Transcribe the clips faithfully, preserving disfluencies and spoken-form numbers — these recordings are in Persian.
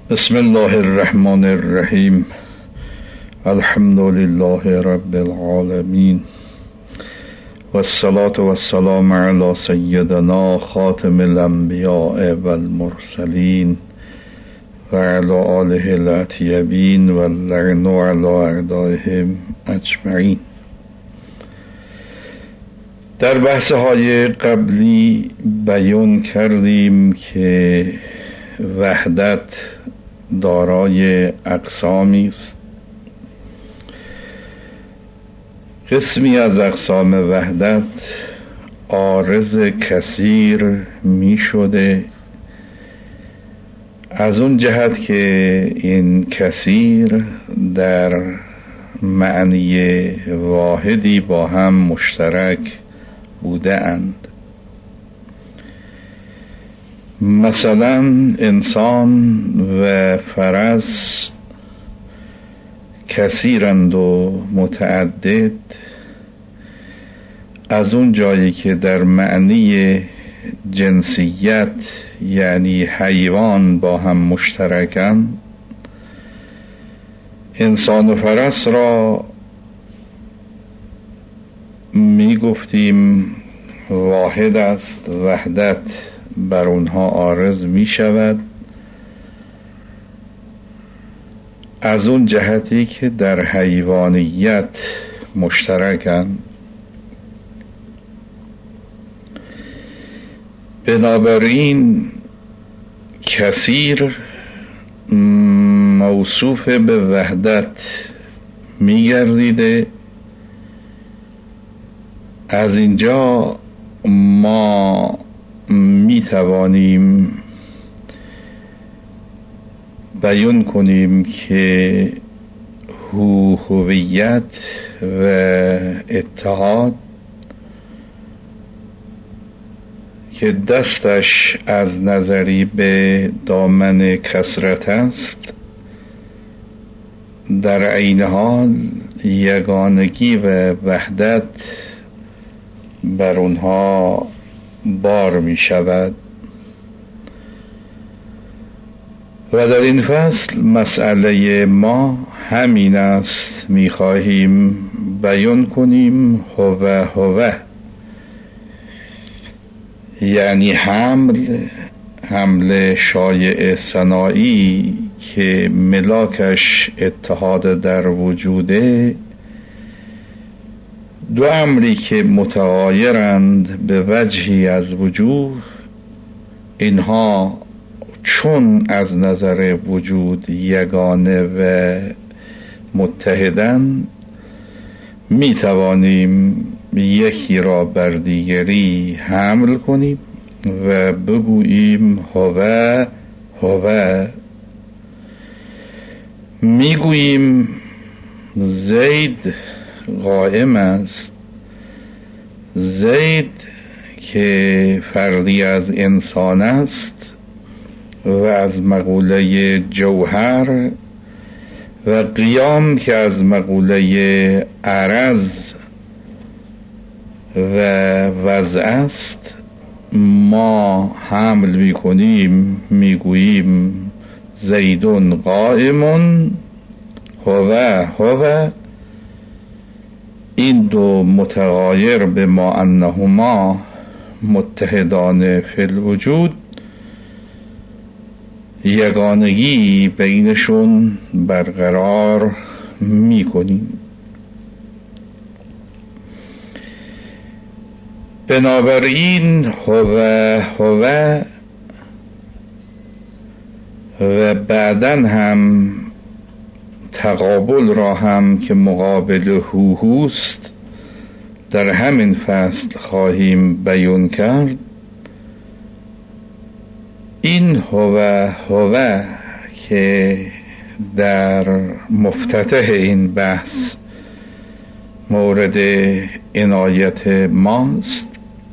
بسم الله الرحمن الرحیم. الحمد لله رب العالمین و الصلاة و السلام علی سیدنا خاتم الانبیاء و المرسلین و علی آله الاطیبین و اللعن علی اعدائهم اجمعین. در بحث های قبلی بیان کردیم که وحدت دارای اقسامی است. قسمی از اقسام وحدت عارض کثیر می شده، از اون جهت که این کثیر در معنی واحدی با هم مشترک بوده اند. مثلا انسان و فرس کثیرند و متعدد، از اون جایی که در معنی جنسیت یعنی حیوان با هم مشترکند، انسان و فرس را می گفتیم واحد است، وحدت بر اونها عارض می شود، از اون جهتی که در حیوانیت مشترکند. بنابراین کثیر موصوف به وحدت می گردیده. از اینجا ما می توانیم بیان کنیم که هو هویت و اتحاد که دستش از نظری به دامن کثرت است، در عین حال یگانگی و وحدت بر اونها بار می شود. و در این فصل مسئله ما همین است، می خواهیم بیان کنیم هو هو، یعنی حمل حمل شایع ثنایی که ملاکش اتحاد در وجوده، دو امری که متغایرند به وجهی از وجوه، اینها چون از نظر وجود یگانه و متحدن، می توانیم یکی را بر دیگری حمل کنیم و بگوییم هو هو. می گوییم زید قائم است، زید که فردی از انسان است و از مقوله جوهر، و قیام که از مقوله عرض و وضع است، ما حمل می کنیم، می گوییم زیدون قائمون هو هو. این دو متغایر به ما انهما متحدان فی الوجود، یگانگی بینشون برقرار می کنیم. بنابراین هو هو و بعداً هم تقابل را هم که مقابل هو هوست در همین فصل خواهیم بیان کرد. این هو هو که در مفتتح این بحث مورد عنایت ماست،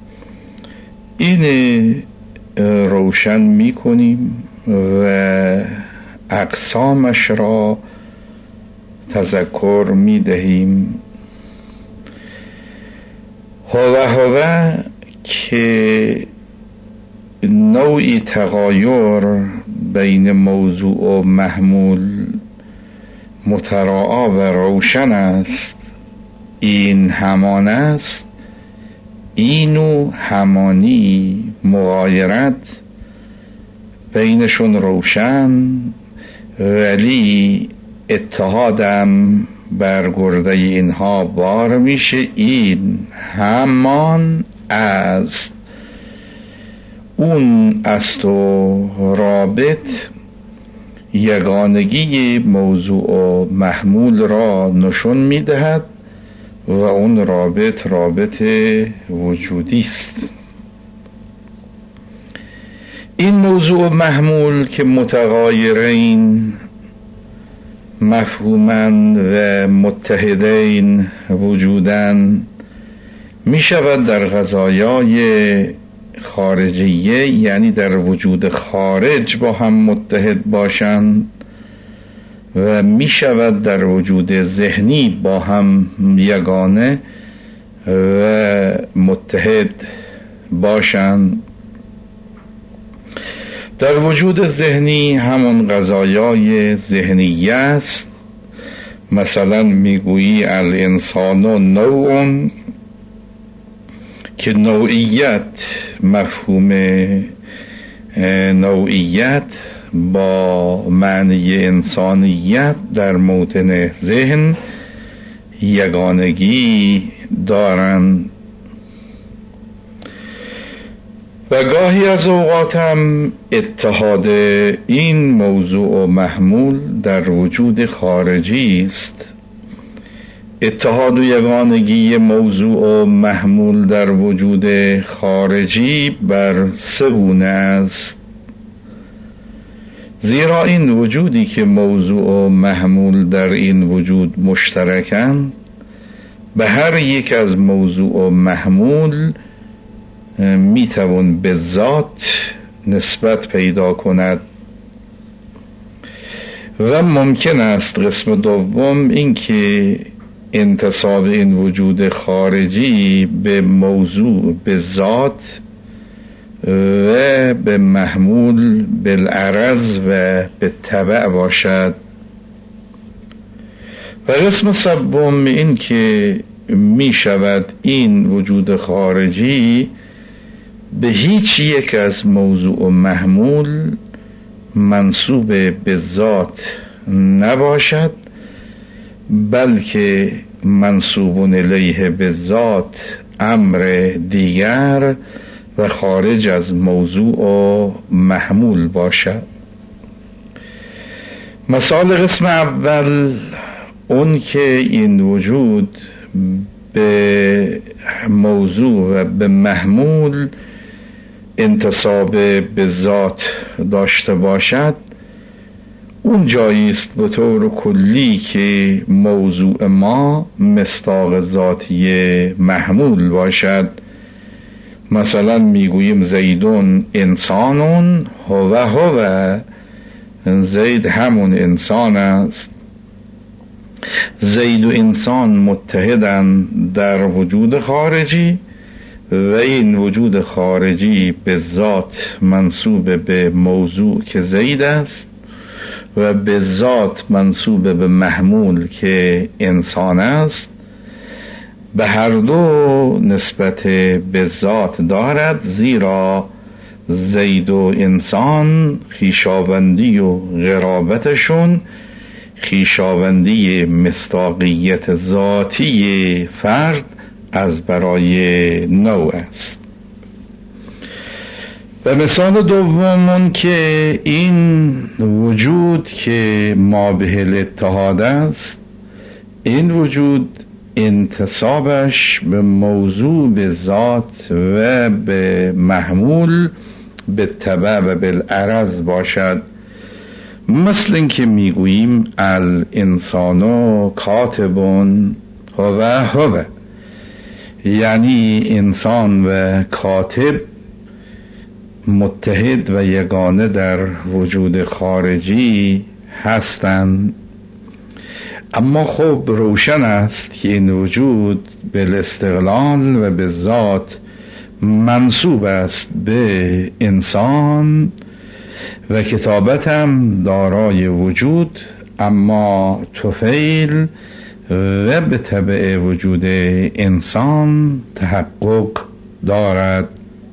این روشن می کنیم و اقسامش را تذکر می دهیم. هو هو که نوعی تغایر بین موضوع و محمول متراعا و روشن است، این همان است، این و همانی مغایرت بینشون روشن، ولی اتحادم بر گرده اینها بار میشه. این همان است، اون است و رابط یگانگی موضوع و محمول را نشون میدهد و اون رابط رابط وجودی است. این موضوع و محمول که متغایرین مفهوماً و متحدین وجوداً، می شود در قضایای خارجیه، یعنی در وجود خارج با هم متحد باشند، و می شود در وجود ذهنی با هم یگانه و متحد باشند. در وجود ذهنی همون قضایای ذهنی است. مثلا میگویی الانسان نوع، که نوعیت، مفهوم نوعیت با معنی انسانیت در موطن ذهن یگانگی دارند. و گاهی از اوقات هم اتحاد این موضوع و محمول در وجود خارجی است. اتحاد و یگانگی موضوع و محمول در وجود خارجی بر سه گونه است. زیرا این وجودی که موضوع و محمول در این وجود مشترکند، به هر یک از موضوع و محمول میتوان به ذات نسبت پیدا کند. و ممکن است قسم دوم این که انتساب این وجود خارجی به موضوع به ذات و به محمول بالعرض و به تبع باشد. و قسم سوم این که می شود این وجود خارجی به هیچ یک از موضوع و محمول منسوب به ذات نباشد، بلکه منسوب الیه به ذات امر دیگر و خارج از موضوع و محمول باشد. مثال قسم اول اون که این وجود به موضوع و به محمول انتساب به ذات داشته باشد، اون جایی است به طور کلی که موضوع ما مصداق ذاتی محمول باشد. مثلا میگوییم زیدون انسانون هو هو، زید همون انسان است. زید و انسان متحدن در وجود خارجی و این وجود خارجی به ذات منسوب به موضوع که زید است و به ذات منسوب به محمول که انسان است. به هر دو نسبت به ذات دارد، زیرا زید و انسان خویشاوندی و قرابتشون خویشاوندی مصداقیت ذاتی فرد از برای نوع است. و مثال دومون که این وجود که ما به الاتحاد است، این وجود انتسابش به موضوع به ذات و به محمول به تبع و بالعرض باشد. مثل این که میگوییم الانسانو کاتبون هو هو، یعنی انسان و کاتب متحد و یگانه در وجود خارجی هستند. اما خب روشن است که این وجود به الاستقلال و به ذات منسوب است به انسان و کتابت هم دارای وجود، اما طفیل و به طبع وجود انسان تحقق دارد.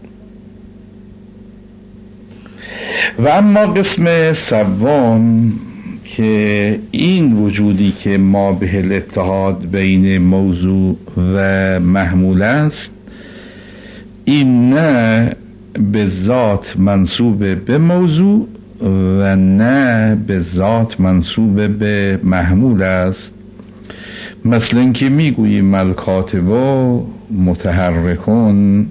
و اما قسم سوم که این وجودی که ما به الاتحاد بین موضوع و محمول است، این نه به ذات منسوب به موضوع و نه به ذات منسوب به محمول است. مثل اینکه میگوییم الکاتب متحرکون،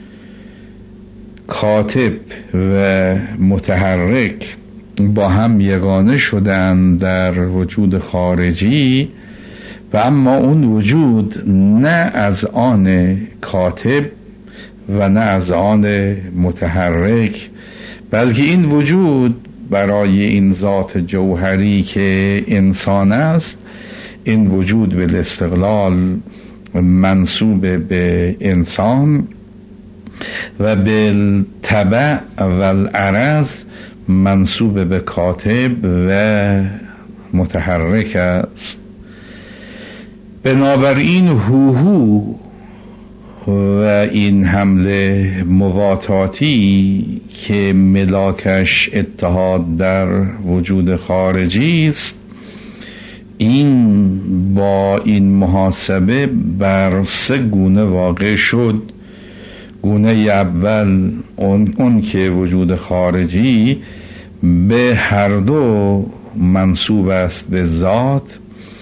کاتب و متحرک با هم یگانه شدن در وجود خارجی، و اما اون وجود نه از آن کاتب و نه از آن متحرک، بلکه این وجود برای این ذات جوهری که انسان است، این وجود به استقلال منسوب به انسان و بالتبع و العرض منسوب به کاتب و متحرک است. بنابراین هوهو و این حمله مواتاتی که ملاکش اتحاد در وجود خارجی است، این با این محاسبه بر سه گونه واقع شد. گونه اول اون, اون که وجود خارجی به هر دو منسوب است به ذات،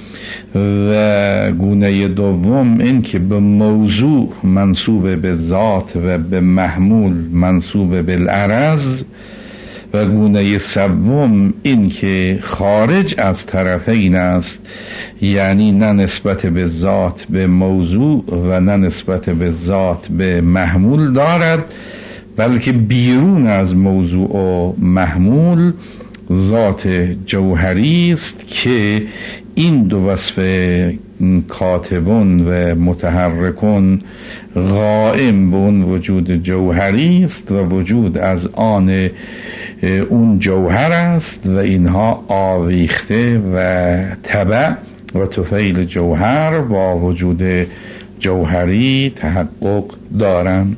و گونه دوم این که به موضوع منسوب به ذات و به محمول منسوب به العرض، و گونه سوم این که خارج از طرفین است، یعنی نه نسبت به ذات به موضوع و نه نسبت به ذات به محمول دارد، بلکه بیرون از موضوع و محمول ذات جوهری است که این دو وصف کاتبون و متحرکون قائم به اون وجود جوهری است و وجود از آن اون جوهر است، و اینها آویخته و تبع و طفیل جوهر با وجود جوهری تحقق دارند.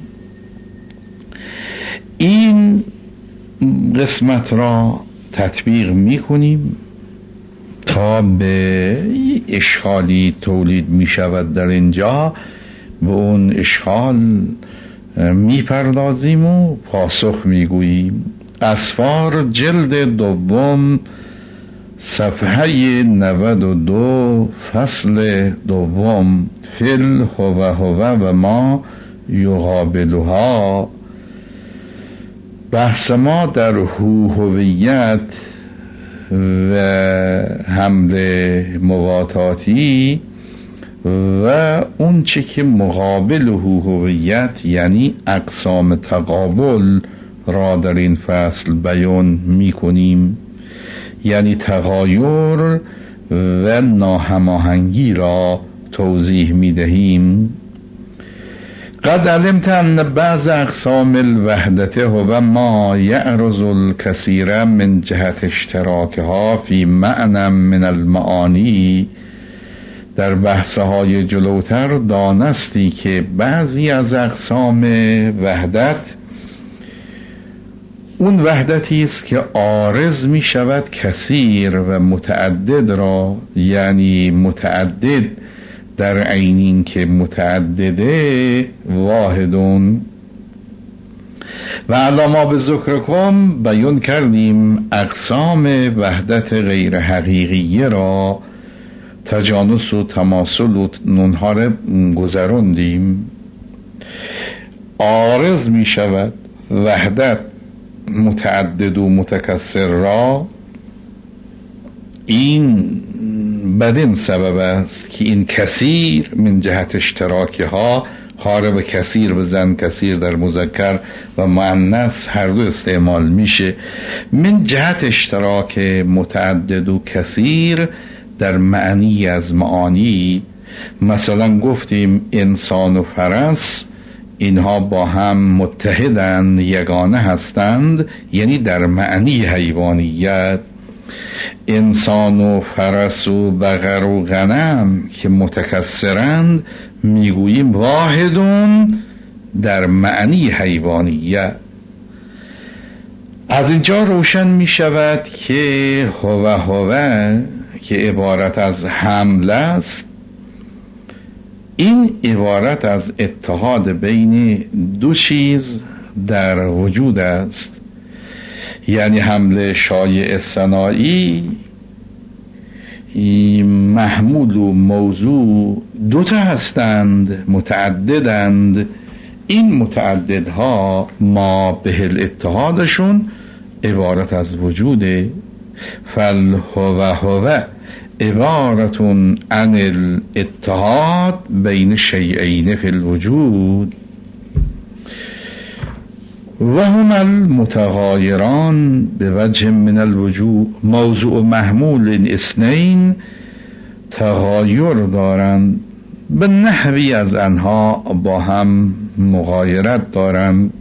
این قسمت را تطبیق می کنیم تا به اشکالی تولید می شود در اینجا، به اون اشکال می پردازیم و پاسخ می گوییم. اسفار جلد دوم صفحه نود و دو فصل دوم فل هو هو و ما یقابلها. بحث ما در هو هویت و حمل مواتاتی و اون چه که مقابل هو هویت یعنی اقسام تقابل را در این فصل بیان می کنیم، یعنی تغایر و ناهماهنگی را توضیح می دهیم. قد علمت ان بعض اقسام الوحدت هو ما یعرض الکثیر من جهت اشتراکها فی معنی من المعانی. در بحثهای جلوتر دانستی که بعضی از اقسام وحدت اون وحدتی است که عارض می شود کثیر و متعدد را، یعنی متعدد در عین این که متعدده واحدون. و علاما به ذکرکم بیان کردیم اقسام وحدت غیر حقیقیه را، تجانس و تماثل و نونها را گذراندیم. عارض می شود وحدت متعدد و متکثر را، این بدین سبب است که این کثیر من جهت اشتراکی ها، ها به کثیر بزن، کثیر در مذکر و مؤنث هر دو استعمال میشه، من جهت اشتراک متعدد و کثیر در معنی از معانی. مثلا گفتیم انسان و فرس، اینها با هم متحدند، یگانه هستند، یعنی در معنی حیوانیت. انسان و فرس و بقر و غنم که متکثرند میگوییم واحدون در معنی حیوانیت. از اینجا روشن می شود که هو هو که عبارت از حمل است، این عبارت از اتحاد بین دو چیز در وجود است. یعنی حمل شایع صناعی، محمول و موضوع دوتا هستند، متعددند. این متعددها ما به الاتحادشون عبارت از وجوده. فالهو هو عبارتون عن الاتحاد بین شیئین فی الوجود و هم المتغایران به وجه من الوجود. موضوع و محمول اثنین تغایر دارند، به نحوی از آنها با هم مغایرت دارند.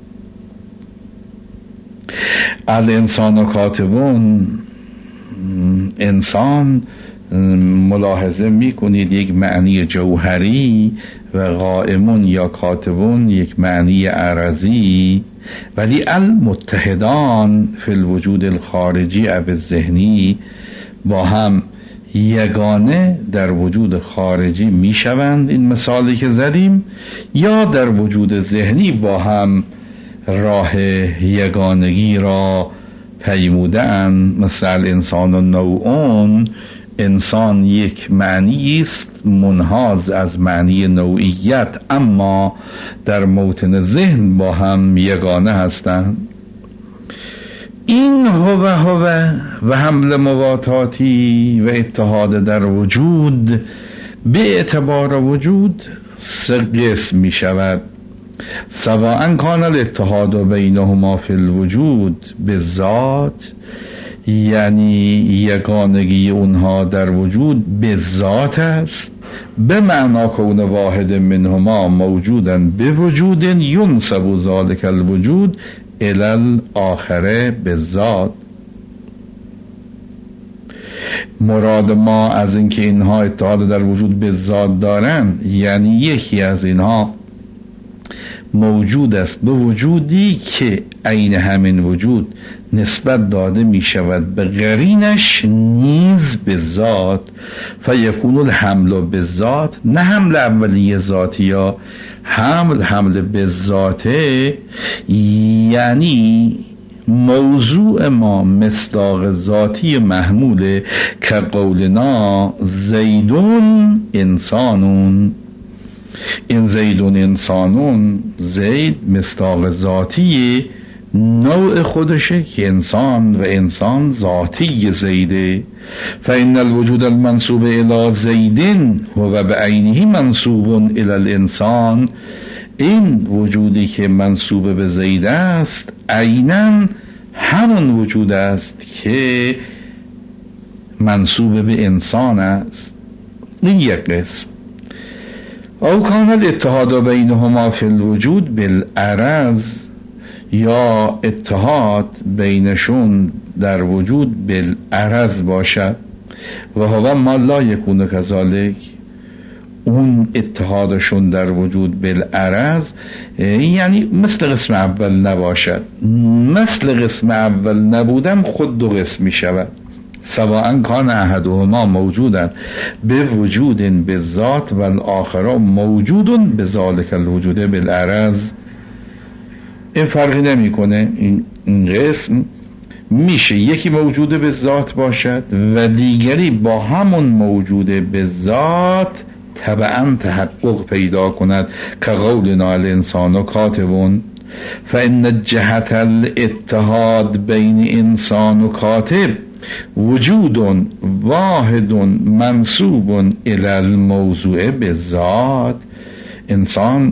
الانسان و کاتبون، انسان ملاحظه میکنید یک معنی جوهری و قائمون یا کاتبون یک معنی عرضی، ولی المتحدان فی الوجود الخارجی او الذهنی با هم یگانه در وجود خارجی میشوند. این مثالی که زدیم، یا در وجود ذهنی با هم راه یگانگی را پیمودند. مثل انسان و نوعون، انسان یک معنی است منحاز از معنی نوعیت، اما در موطن ذهن با هم یگانه هستند. این هو هو و حمل مواتاتی و اتحاد در وجود به اعتبار وجود سه قسم می شود. سواء کان الاتحاد بینهما فی الوجود به ذات، یعنی یگانگی اونها در وجود به ذات است، به معنا کون واحد منهما موجودن به وجود ینسب ذلک الوجود الی الاخره به ذات. مراد ما از اینکه اینها اتحاد در وجود به ذات دارند، یعنی یکی از اینها موجود است به وجودی که عین همین وجود نسبت داده می شود به قرینش نیز به ذات. فیکون الحمل به ذات، نه حمل اولیه ذاتی، یا حمل حمل به ذاته، یعنی موضوع ما مصداق ذاتی محموله که قولنا زیدون انسانون. این زیدون انسانون، زید مصداق ذاتی نوع خودشه که انسان، و انسان ذاتی زیده. فإن الوجود المنسوب الى زیدن هو بعینه منسوب الى الانسان. این وجودی که منسوب به زید است عیناً همون وجود است که منسوب به انسان است. این یک قسم. او کان الاتحاد بینهما فی الوجود بالعرض، یا اتحاد بینشون در وجود بالعرض باشد. و هو ما لا یکون کذالک، اون اتحادشون در وجود بالعرض یعنی مثل قسم اول نباشد. مثل قسم اول نبودم خود دو قسم می شود. سواء کان احدهما موجودا به وجود به ذات و الاخر موجود به ذالک الوجود بالعرض. این فرقی نمی کنه. این قسم میشه یکی موجود به ذات باشد و دیگری با همون موجود به ذات طبعا تحقق پیدا کند که قولنا الانسان و کاتبون. فإن جهت الاتحاد بین انسان و کاتب وجود واحد منسوب الی الموضوع بالذات. انسان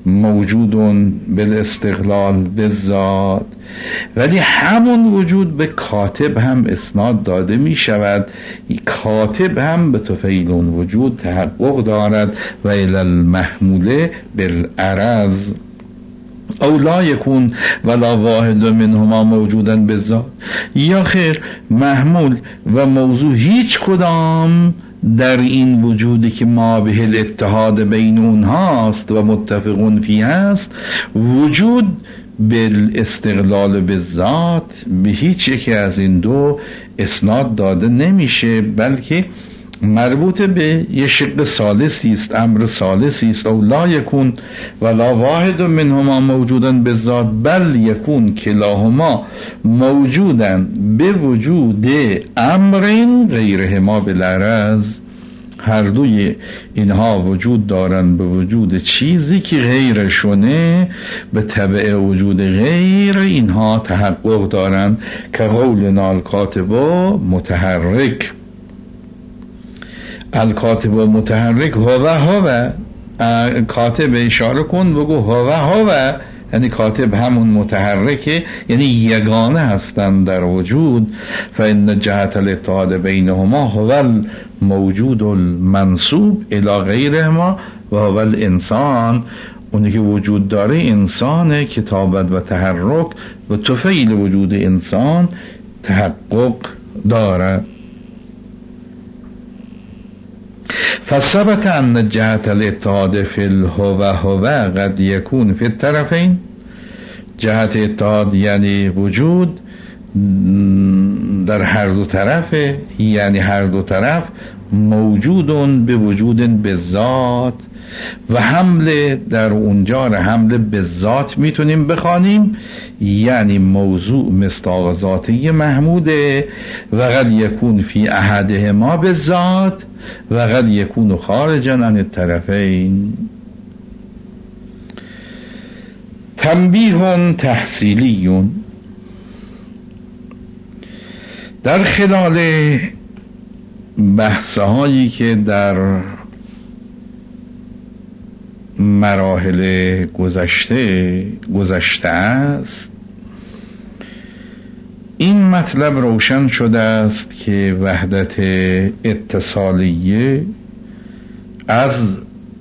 موجود بالاستقلال بالذات، ولی همون وجود به کاتب هم اسناد داده می شود. کاتب هم به طفیل اون وجود تحقق دارد و الی المحموله بالعرض او لا یکون ولا واحد منهما موجودا بالذات، یا خیر محمول و موضوع هیچ کدام در این وجودی که ما به الاتحاد بین اونهاست و متفقون فیه است وجود بالاستقلال بالذات به هیچ یکی از این دو اسناد داده نمیشه، بلکه مربوط به یه شق ثالثی است، امر ثالثی است. او لا یکون ولا واحد منهما موجودا بالذات بل یکون کلاهما موجودا به وجود امرین غیرهما بالعرض، هر دوی اینها وجود دارن به وجود چیزی که غیرشونه، به تبع وجود غیر اینها تحقق دارن. که قولنا الکاتب متحرک، الکاتب متحرک هو هو، کاتب اشاره کن بگو هو هو، یعنی کاتب همون متحرکه، یعنی یگانه هستند در وجود. فإن جهت الاتحاد بینهما هو الموجود المنسوب الی غیرهما و هو الانسان، اونی که وجود داره انسانه، کتابت و تحرک و طفیل وجود انسان تحقق داره. فثبت ان جهت الاتحاد فی الهو هو قد یکون فی الطرفین، جهت اتحاد یعنی وجود در هر دو طرفه، یعنی هر دو طرف موجودون به وجود به ذات، و حمله در اونجا را حمله به ذات میتونیم بخوانیم، یعنی موضوع مصداق ذاتی محموده. و قد یکون فی احدهما به ذات و قد یکون خارجا عن الطرفین. تنبیه تحصیلی، در خلال بحثهایی که در مراحل گذشته گذشته است این مطلب روشن شده است که وحدت اتصالیه از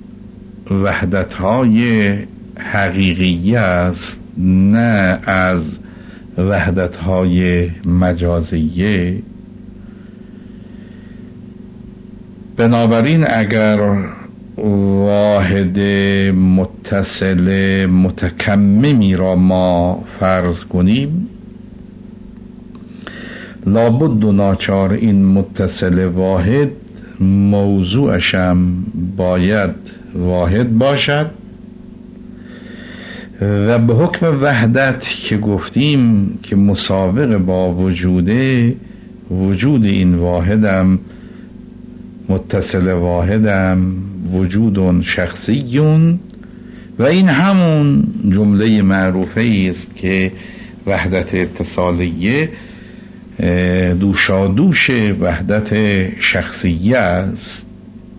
وحدت‌های حقیقیه است، نه از وحدت‌های مجازیه. بنابراین اگر واحد متصل متکممی را ما فرض کنیم، لابد و ناچار این متصل واحد موضوعشم باید واحد باشد و به حکم وحدت که گفتیم که مسابق با وجوده، وجود این واحدم متصل واحدم وجود شخصیون، و این همون جمله معروفه است که وحدت اتصالیه دوشادوش وحدت شخصیه است.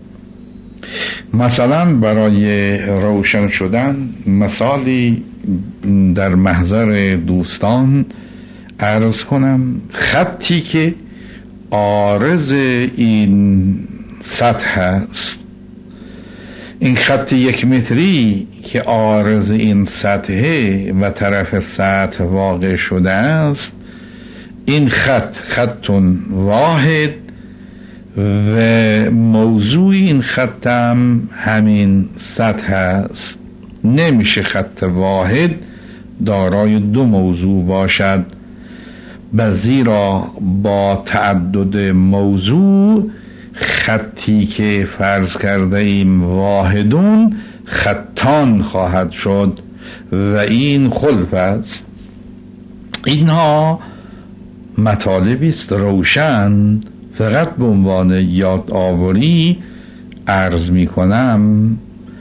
مثلا برای روشن شدن مثالی در محضر دوستان عرض کنم. خطی که عارض این سطح است، این خط یک متری که عارض این سطحه و طرف سطح واقع شده است، این خط خط واحد و موضوع این خطم همین سطح است. نمیشه خط واحد دارای دو موضوع باشد، بل زیرا با تعدد موضوع خطی که فرض کرده ایم واحدون خطان خواهد شد و این خلف است. اینها مطالبی است روشن، فقط به عنوان یادآوری عرض می کنم.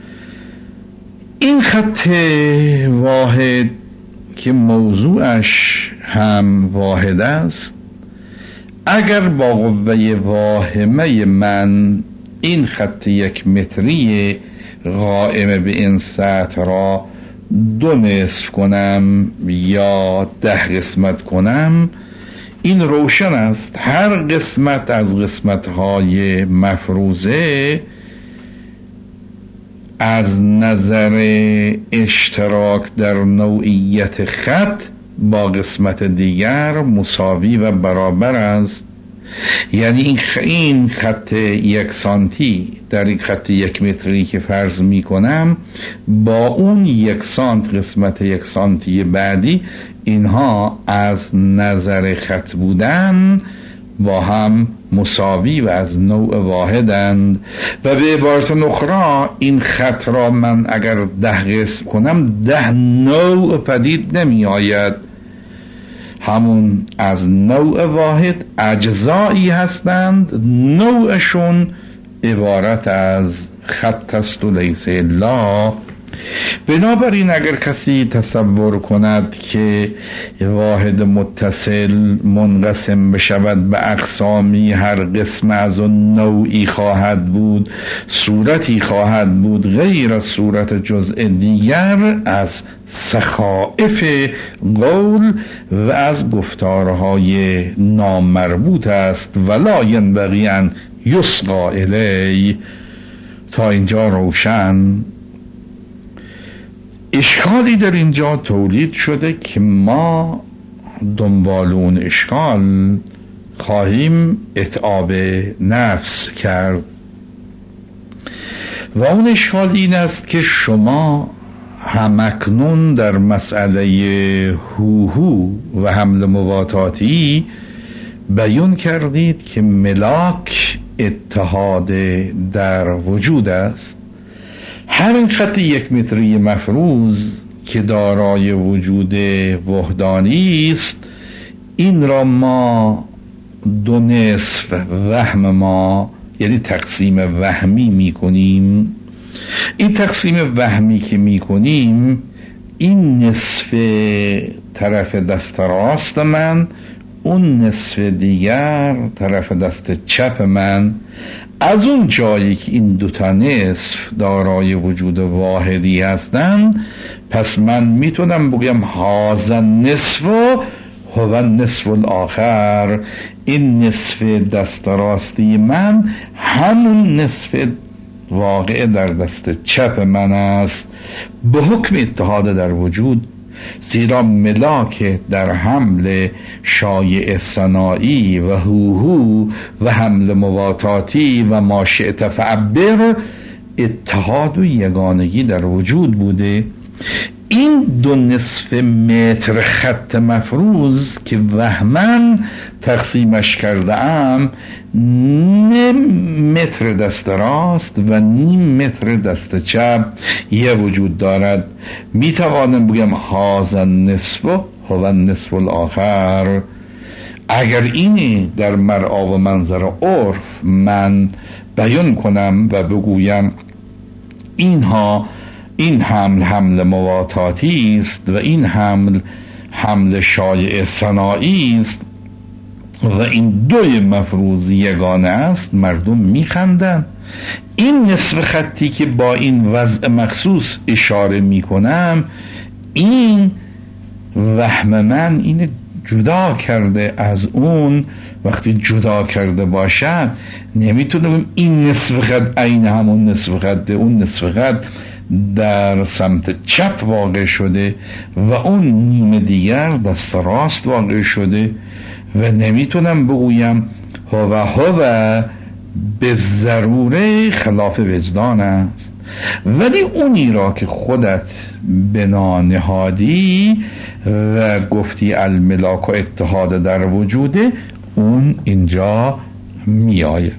این خط واحد که موضوعش هم واحد است، اگر با قوه واهمه من این خط یک متری قائم به این سطح را دو نصف کنم یا ده قسمت کنم، این روشن است. هر قسمت از قسمت‌های مفروضه از نظر اشتراک در نوعیت خط با قسمت دیگر مساوی و برابر است. یعنی این خط یک سانتی در این خط یک متری که فرض می کنم با اون یک سانت قسمت یک سانتی بعدی، اینها از نظر خط بودن با هم مساوی و از نوع واحدند. و به عبارت اخرى این خط را من اگر ده قسم کنم ده نوع پدید نمی آید، همون از نوع واحد اجزایی هستند، نوعشون عبارت از خط است و لیس الا. بنابراین اگر کسی تصور کند که واحد متصل منقسم بشود به اقسامی، هر قسم از اون نوعی خواهد بود، صورتی خواهد بود غیر از صورت جزء دیگر، از سخائف قول و از گفتارهای نامربوط است. ولا ینبغی ان یسقا الی. تا اینجا روشن؟ اشکالی در اینجا تولید شده که ما دنبال اون اشکال خواهیم اتعاب نفس کرد و اون اشکال این است که شما همکنون در مسئله هوهو و حمل مواتاتی بیان کردید که ملاک اتحاد در وجود است. همین خط یک متری مفروض که دارای وجود وحدانی است، این را ما دو نصف وهم ما یعنی تقسیم وهمی می کنیم. این تقسیم وهمی که می کنیم، این نصف طرف دست راست من، اون نصف دیگر طرف دست چپ من، از اون جایی که این دوتا نصف دارای وجود واحدی هستن، پس من میتونم بگم هذا نصف هو نصف الاخر. این نصف دست راستی من همون نصف واقع در دست چپ من است به حکم اتحاد در وجود. زیرا ملاک در حمل شایع ثنایی و هوهو و حمل مواتاتی و ما شئت فعبر اتحاد و یگانگی در وجود بوده. این دو نصف متر خط مفروض که وهمن تقسیمش کرده ام، نیم متر دست راست و نیم متر دست چپ یه وجود دارد. می توانم بگم هذا النصف هو النصف الاخر. اگر اینی در مرعا و منظر عرف من بیان کنم و بگویم اینها این حمل حمل مواتاتی است و این حمل حمل شایع ثنایی است و این دوی مفروض یگانه است، مردم میخندن. این نصف خطی که با این وضع مخصوص اشاره میکنم، این وهم من این جدا کرده از اون. وقتی جدا کرده باشد نمیتونم این نصف خط عین همون نصف خط، اون نصف خط در سمت چپ واقع شده و اون نیم دیگر دست راست واقع شده و نمیتونم بگویم هو هو به ضروره خلاف وجدان است. ولی اونی را که خودت بنا نهادی و گفتی الملاک و اتحاد در وجوده، اون اینجا می آید.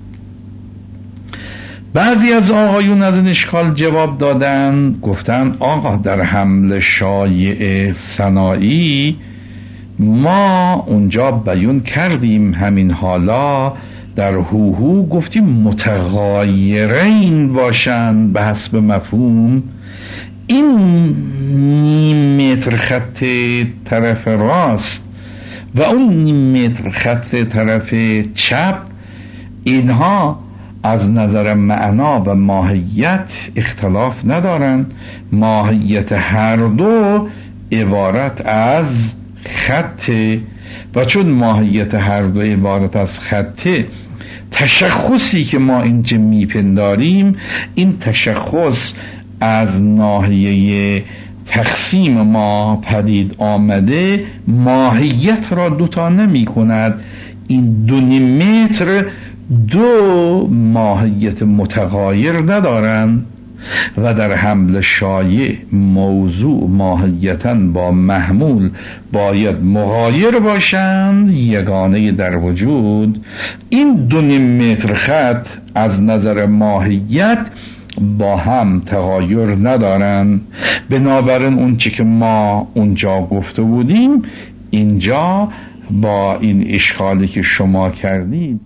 بعضی از آقایون از این اشکال جواب دادن، گفتن آقا در حمل شایع ثنایی ما اونجا بیان کردیم، همین حالا در هوهو گفتیم متغایرین باشن به حسب مفهوم. این نیم متر خط طرف راست و اون نیم متر خط طرف چپ، اینها از نظر معنا و ماهیت اختلاف ندارند. ماهیت هر دو عبارت از خطه و چون ماهیت هر دو عبارت از خطه، تشخصی که ما اینجا میپنداریم این تشخص از ناحیه تقسیم ما پدید آمده ماهیت را دوتا نمی کند. این دو نیم متر دو ماهیت متغایر ندارند و در حمل شایع موضوع ماهیتاً با محمول باید مغایر باشند، یگانه در وجود. این دو نیم متر خط از نظر ماهیت با هم تغایر ندارند. بنابراین اون چی که ما اونجا گفته بودیم اینجا با این اشکالی که شما کردید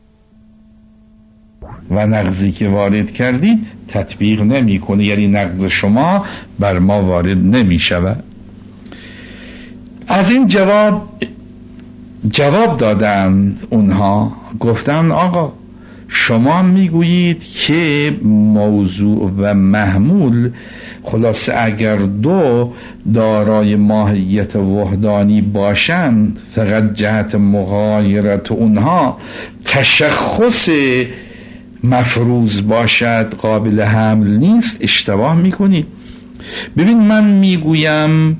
و نقضی که وارد کردید تطبیق نمی کنه، یعنی نقض شما بر ما وارد نمی شود. از این جواب جواب دادند اونها، گفتن آقا شما میگویید که موضوع و محمول خلاصه اگر دو دارای ماهیت وحدانی باشند فقط جهت مغایرت اونها تشخص مفروض باشد قابل حمل نیست. اشتباه میکنی. ببین من میگویم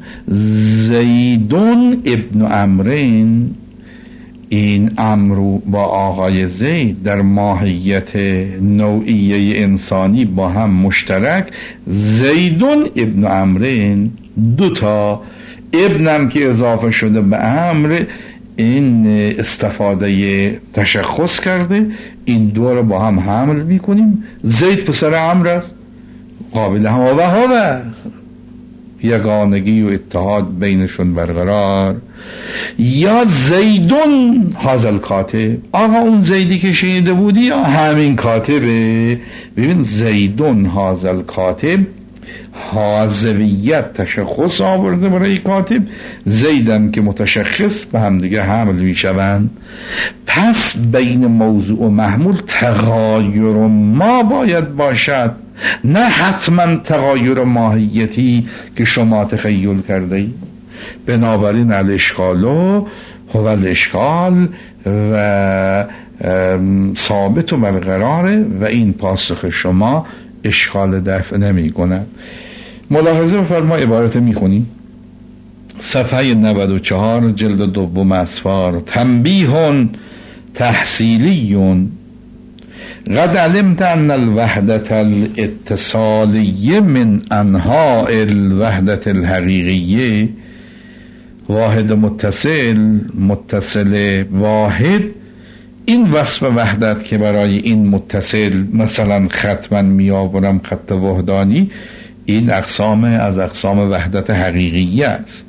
زیدون ابن عمرین، این عمرو با آقای زید در ماهیت نوعیه انسانی با هم مشترک. زیدون ابن عمرین دوتا ابنم که اضافه شده به عمر این استفاده تشخص کرده، این دو رو با هم حمل میکنیم. زید پسر عمرو است، قابل هم و ها یگانگی و اتحاد بینشون برقرار. یا زیدون هازل کاتب، آقا اون زیدی که شنیده بودی یا همین کاتبه. ببین زیدون هازل کاتب حاضویت تشخص آورده برای کاتب، زیدم که متشخص به هم دیگه حمل می شوند. پس بین موضوع و محمول تغایر ما باید باشد، نه حتما تغایر ماهیتی که شما تخیل کرده ای. بنابراین الاشکالو هو الاشکال و ثابت و برقراره و این پاسخ شما اشکال دفع نمی کند. ملاحظه بفرما، عبارت می خونی صفحه نود و چهار جلد دوم اسفار. تنبیه تحصیلی قد علمت ان الوحدة الاتصالیه من انواع الوحدة الحقیقیه. واحد متصل، متصل واحد، این وصف وحدت که برای این متصل مثلا خط من می آورم خط وحدانی، این اقسام از اقسام وحدت حقیقیه است.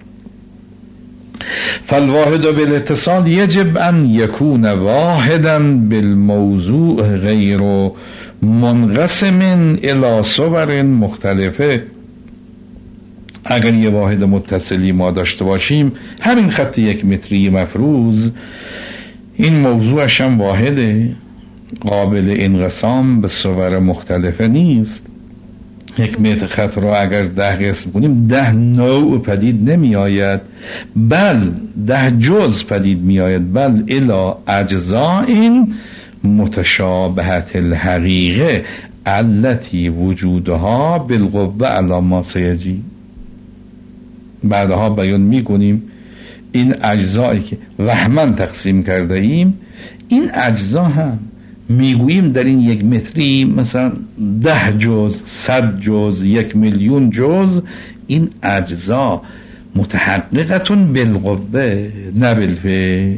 فالواحد بالاتصال یجب ان یکون واحدا بالموضوع غیر منقسم الی صور مختلفه. اگر یه واحد متصلی ما داشته باشیم، همین خط یک متری مفروض، این موضوعش هم واحده، قابل انقسام به صور مختلفه نیست. یک متر خط را اگر ده قسم کنیم ده نوع پدید نمی آید، بل ده جز پدید می آید، بل الا اجزاء متشابهت الحقیقه التي وجودها بالقوه علی ما سیجی. بعدها بیان می کنیم این اجزایی که وهمن تقسیم کرده ایم، این اجزا هم میگوییم در این یک متری مثلا ده جز، صد جز، یک میلیون جز، این اجزا متحققتون بالقوه نه بالفعل.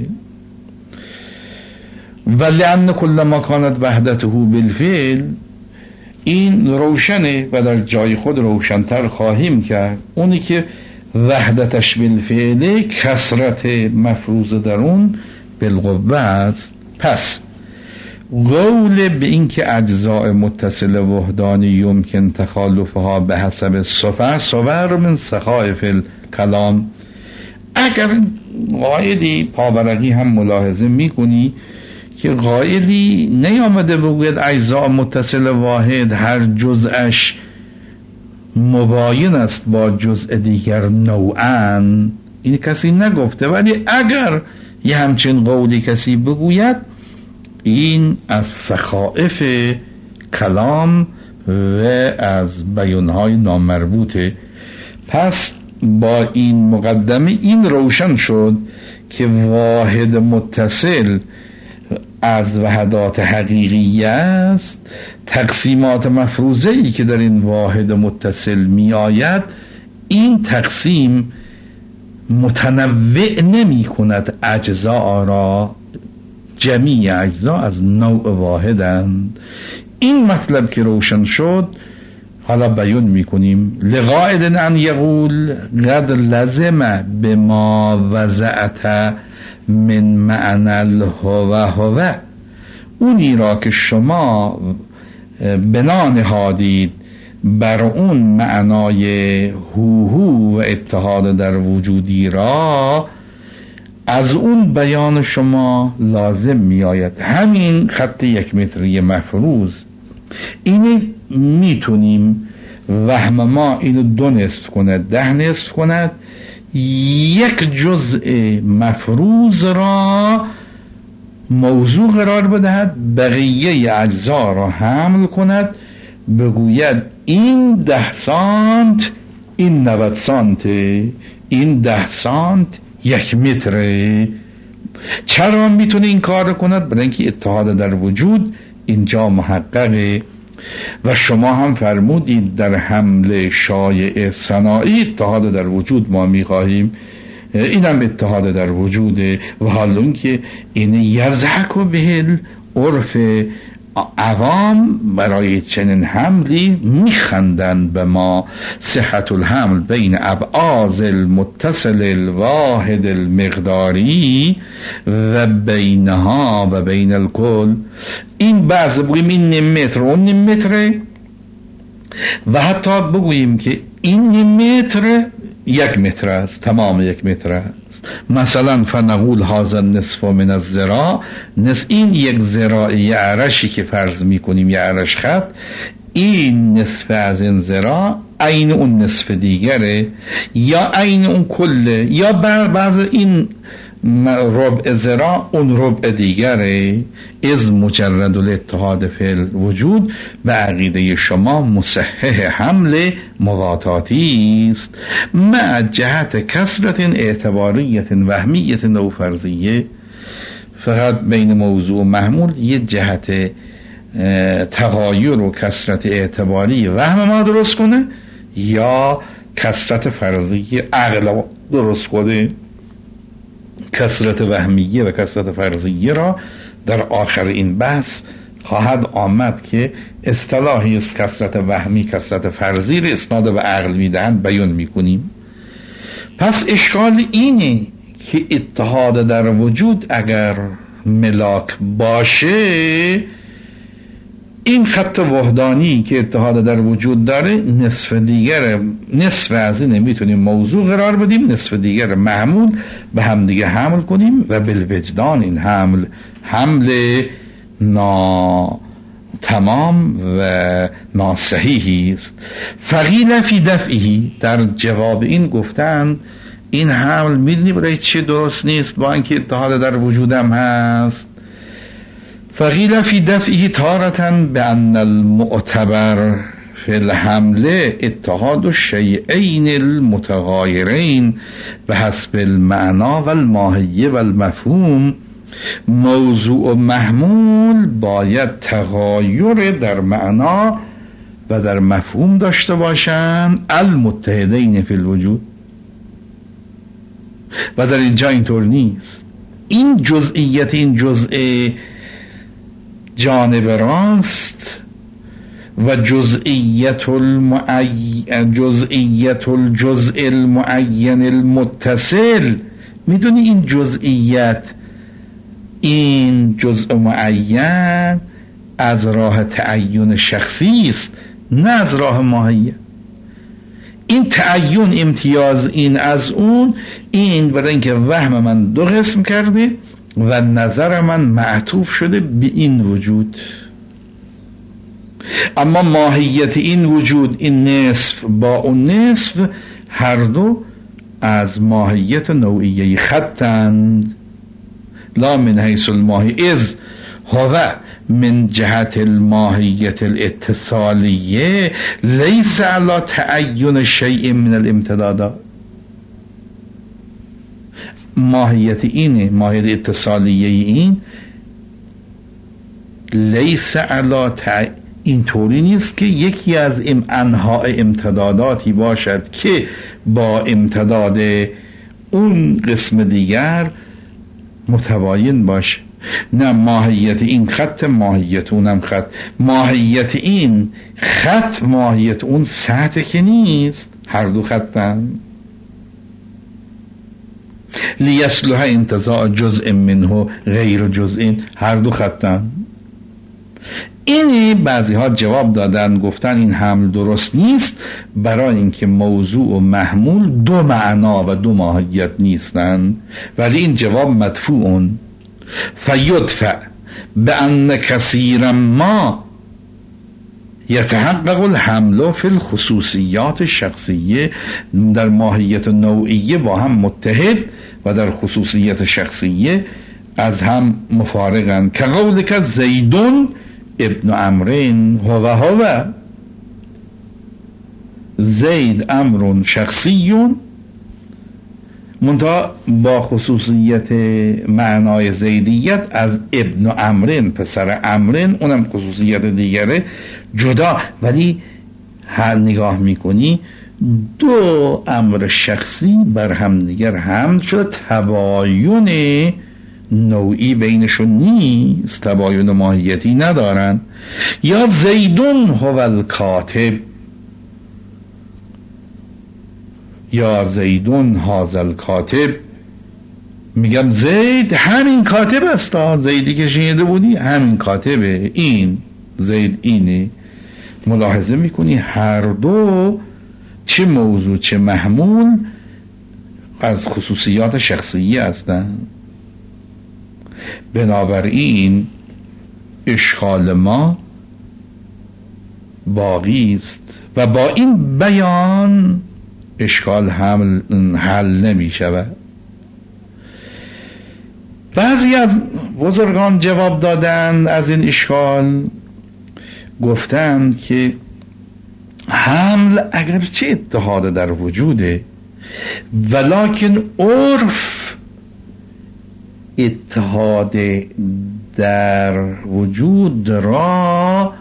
ولأن کل ما کانت وحدته بالفعل، این روشنه و در جای خود روشنتر خواهیم کرد. اونی که وحدتش بالفعل کسرت مفروض در اون بالقوه است. پس قول به این که اجزاء متصل وحدانی یمکن تخالفها به حسب صفه صور من سخائف الکلام. اگر قاعدی پاورقی هم ملاحظه میکنی که قائلی نیامده بگوید اجزاء متصل واحد هر جزءش مباین است با جزء دیگر نوعاً، این کسی نگفته، ولی اگر یه همچین قولی کسی بگوید این از سخائف کلام و از بیانهای نامربوطه. پس با این مقدمه این روشن شد که واحد متصل از وحدات حقیقی است. تقسیمات مفروضه‌ای که در این واحد متصل می آید، این تقسیم متنوع نمی کند اجزا را، جمیع اجزا از نوع واحدند. این مطلب که روشن شد حالا بیان میکنیم. لقائل ان یقول قد لزم بما وضعت من معنى الهو هو، اونی را که شما بنا نهادید بر اون معنای هوهو و اتحاد در وجودی را، از اون بیان شما لازم می آید. همین خط یک متری مفروض، اینی میتونیم وهم ما اینو دو نصف کند، ده نصف کند، یک جزء مفروض را موضوع قرار بدهد، بقیه اجزا را حمل کند، بگوید این ده سانت، این نود سانت، این ده سانت یک متره. چرا میتونه این کار کند؟ برای اینکه اتحاد در وجود اینجا محققه. و شما هم فرمودید در حمل شایع صناعی اتحاد در وجود ما میخواهیم، این هم اتحاد در وجوده. و حالا اون که این یزحک و بهل عرف عوام برای چنین حملی میخندن به ما. صحت الحمل بین ابعاض المتصل الواحد المقداری و بینها و بین الکل. این بعض بگوییم این نیم متر و اون نیم متره، و حتی بگوییم که این نیم متر یک متر است، تمام یک متر است. مثلا فنقول هذا النصف من الذراع، نصف این یک ذراع یه عرشی که فرض میکنیم یه عرش خط، این نصف از این ذراع عین اون نصف دیگره، یا عین اون کله، یا بعض این ربع ذراع اون ربع دیگره. از مجرد الاتحاد فی الوجود به عقیده شما مصحح حمل مقاطعاتی است، مع جهت کثرت اعتباریت وهمیت و فرضیه. فقط بین موضوع و محمول یه جهت تغایر و کثرت اعتباری وهم ما درست کنه، یا کثرت فرضی عقل درست کنه. کثرت وهمیه و کثرت فرضیه را در آخر این بحث خواهد آمد که اصطلاحی است کثرت وهمی کثرت فرضی را اسناد به عقل میدهند بیان میکنیم. پس اشکال اینه که اتحاد در وجود اگر ملاک باشه، این خط وحدانی که اتحاد در وجود داره نصف دیگر، نصف از این میتونیم موضوع قرار بدیم، نصف دیگر محمول به هم دیگه حمل کنیم و بالوجدان این حمل حمل نا تمام و ناصحیحی است. فقیل فی دفعی، در جواب این گفتن این حمل میدونی برای چه درست نیست با اینکه اتحاد در وجودم هست. فقیل فی دفعه تارة بأن المعتبر فی الحمل اتحاد الشیئین المتغایرین به حسب المعنا و الماهیه و المفهوم. موضوع و محمول باید تغایر در معنا و در مفهوم داشته باشند، المتحدین فی الوجود. و در اینجا اینطور نیست. این جزئیت، این جزء جانب راست و جزئیت المعین، جزئیت الجزء المعین المتصل، میدونی این جزئیت، این جزء معین از راه تعین شخصی است، نه از راه ماهیه. این تعین امتیاز این از اون، این برای اینکه وهم من دو قسم کرده، و نظر من معطوف شده به این وجود. اما ماهیت این وجود، این نصف با اون نصف، هر دو از ماهیت نوعیه خطند. لا من حیث الماهی از هو من جهت الماهیت الاتصالیه لیس علی تعین شیء من الامتدادات. ماهیت اینه، ماهیت اتصالیه این لیس علی تعین، اینطوری نیست که یکی از ام انواع امتداداتی باشد که با امتداد اون قسم دیگر متباین باشه. نه، ماهیت این خط ماهیت اونم خط، ماهیت این خط ماهیت اون سطح که نیست، هر دو خطن. لیصلح انتزاع جزء منه غیر جزء، هر دو خطن. اینی بعضی ها جواب دادن، گفتن این حمل درست نیست، برای اینکه موضوع و محمول دو معنا و دو ماهیت نیستن. ولی این جواب مدفوعون. فیدفع بأن کثیرا ما یتحقق الحمل فی الخصوصیات شخصیه، در ماهیت نوعیه با هم متحد و در خصوصیت شخصیه از هم مفارقن. که قولک زیدون ابن عمرین هو هو، زید امر شخصیون منتها با خصوصیت معنای زیدیت از ابن عمرین، پسر عمرین، اونم خصوصیت دیگره جدا. ولی هر نگاه میکنی دو امر شخصی بر هم دیگر حمل شده، تباین نوعی بینشون نیست، تباین ماهیتی ندارن. یا زیدون هو الکاتب، یا زیدون هذا الکاتب، میگم زید همین کاتب است، زیدی که شنیده بودی همین کاتبه، این زید اینه. ملاحظه میکنی هر دو چه موضوع چه محمول از خصوصیات شخصیه هستند. بنابراین اشکال ما باقی است و با این بیان اشکال حل, حل نمی شود. بعضی از بزرگان جواب دادن از این اشکال، گفتند که حمل اگرچه اتحاد در وجوده، ولکن عرف اتحاد در وجود را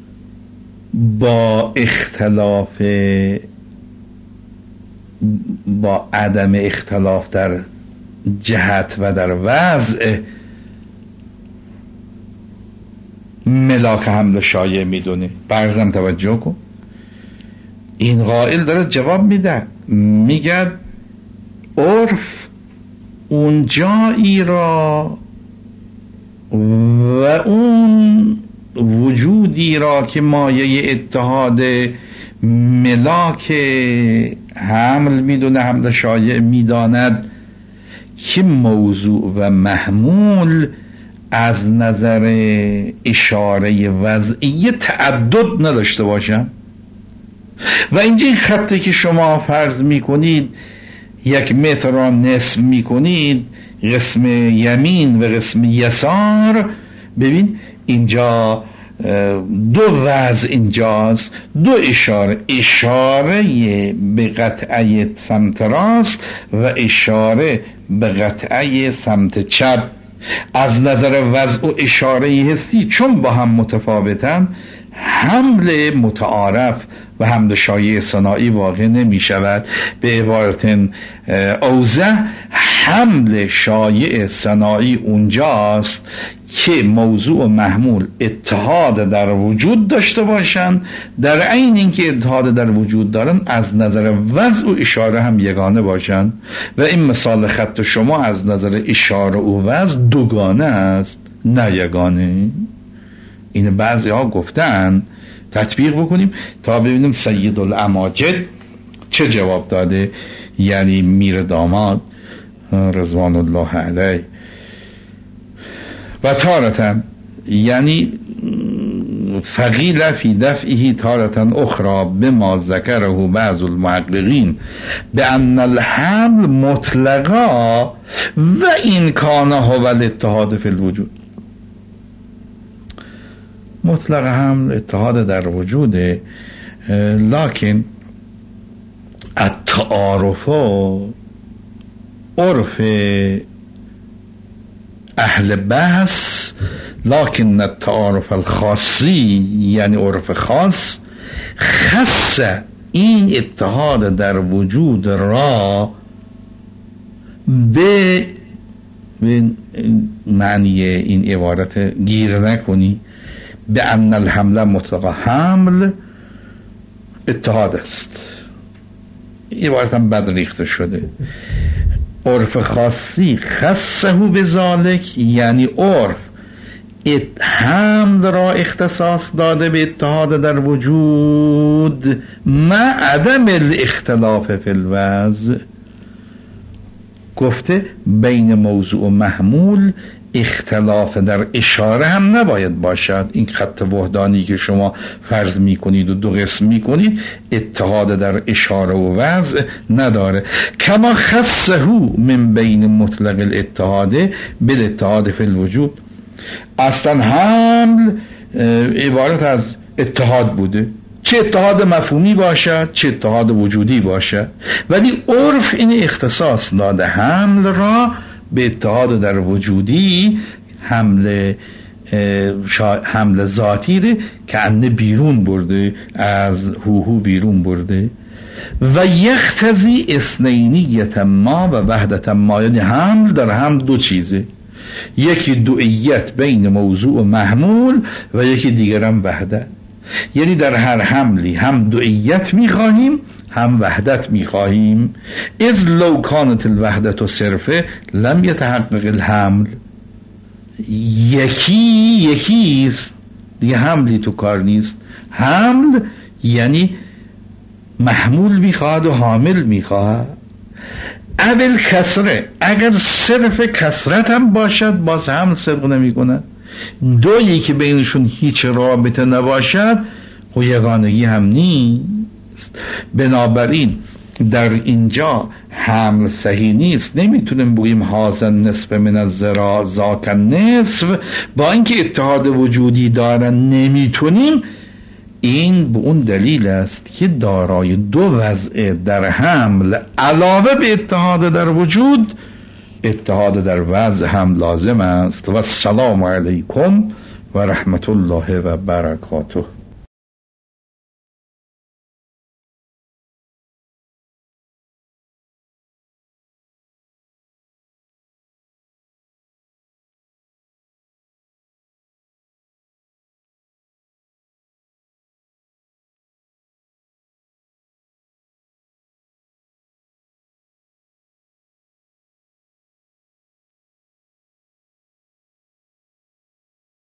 با اختلاف با عدم اختلاف در جهت و در وضع ملاک حمل شایع میدونه. برزم توجه کن، این قائل داره جواب میده، میگه عرف اون جایی را و اون وجودی را که مایه اتحاد ملاک حمل میدونه، حمل شایع میداند، که موضوع و محمول از نظر اشاره وضعی تعدد نداشته باشن. و اینجا این خطی که شما فرض میکنید یک متر را نصف میکنید، قسم یمین و قسم یسار، ببین اینجا دو وضع اینجاست، دو اشاره، اشاره به قطعه سمت راست و اشاره به قطعه سمت چپ. از نظر وضع و اشاره حسی چون با هم متفاوتن، حمل متعارف و حمل شایع ثنایی واقع نمی شود. به عبارت اوضح، حمل شایع ثنایی اونجاست که موضوع و محمول اتحاد در وجود داشته باشند، در عین اینکه اتحاد در وجود دارن از نظر وضع و اشاره هم یگانه باشند. و این مثال خط شما از نظر اشاره و وضع دوگانه است، نه یگانه. این بعضی ها گفتن، تطبیق بکنیم تا ببینیم سید الاماجد چه جواب داده، یعنی میر داماد رضوان الله علیه. و تارتن یعنی فقیل فی دفعه تارتن اخرى بما ذکره بعض المحققین بان الحمل مطلقا و این کان هو الاتحاد فی الوجود. مطلق حمل اتحاد در وجوده، لکن التعارف عرف اهل بحث، لكن التعارف الخاصی یعنی عرف خاص خص این اتحاد در وجود را به معنی این عبارت گیر نکنی، به ان الحمل مطلق حمل اتحاد است. عبارت هم بد ریخته شده. عرف خاصی خصه به ذالک یعنی عرف حمل را اختصاص داده به اتحاد در وجود مع عدم الاختلاف فی الوضع. گفته بین موضوع و محمول اختلاف در اشاره هم نباید باشد. این خط وحدانی که شما فرض میکنید و دو قسم میکنید اتحاد در اشاره و وضع نداره. کما خصه من بین مطلق الاتحاد بالاتحاد فی الوجود. اصلا حمل عبارت از اتحاد بوده، چه اتحاد مفهومی باشد چه اتحاد وجودی باشد، ولی عرف این اختصاص داده حمل را به اتحاد در وجودی، حمل حمل ذاتی ره که انه بیرون برده، از هوهو بیرون برده. و یختزی اثنینیت ما و وحدت ما، یعنی حمل در هم دو چیزه، یکی دوئیت بین موضوع و محمول و یکی دیگرم وحدت. یعنی در هر حملی هم دوئیت میخواهیم هم وحدت میخواهیم. اذ لو کانت الوحدت و صرفه لم یتحقق الحمل. یکی یکیست دیگه، حملی تو کار نیست. حمل یعنی محمول میخواهد و حامل میخواهد. اول کسره، اگر صرف کسرت هم باشد باز هم صدق نمی کند. دویی که بینشون هیچ رابطه نباشد خو یگانگی هم نیست. بنابراین در اینجا حمل صحیح نیست. نمیتونیم بگیم هازن نصف من الذرا ذاک نصف، با اینکه اتحاد وجودی دارن نمیتونیم. این به اون دلیل است که دارای دو وضع در حمل علاوه به اتحاد در وجود، اتحاد در وضع هم لازم است. و السلام علیکم و رحمت الله و برکاته.